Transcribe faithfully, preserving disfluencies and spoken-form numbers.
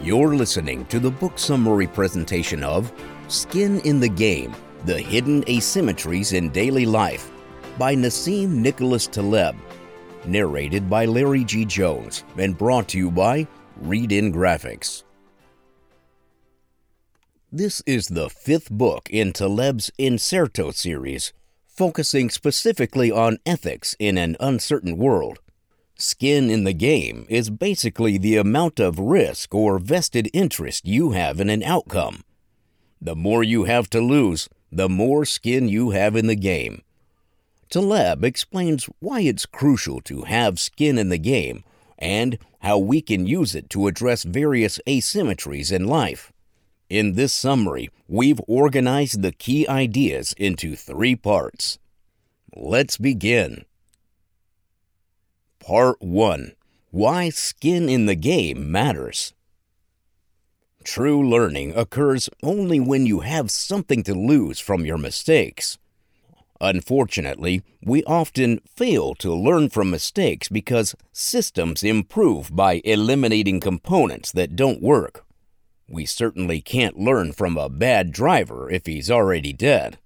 You're listening to the book summary presentation of Skin in the Game: The Hidden Asymmetries in Daily Life by Nassim Nicholas Taleb, narrated by Larry G. Jones and brought to you by Read In Graphics. This is the fifth book in Taleb's Incerto series, focusing specifically on ethics in an uncertain world. Skin in the game is basically the amount of risk or vested interest you have in an outcome. The more you have to lose, the more skin you have in the game. Taleb explains why it's crucial to have skin in the game and how we can use it to address various asymmetries in life. In this summary, we've organized the key ideas into three parts. Let's begin. Part one. Why skin in the game matters. True learning occurs only when you have something to lose from your mistakes. Unfortunately, we often fail to learn from mistakes because systems improve by eliminating components that don't work. We certainly can't learn from a bad driver if he's already dead.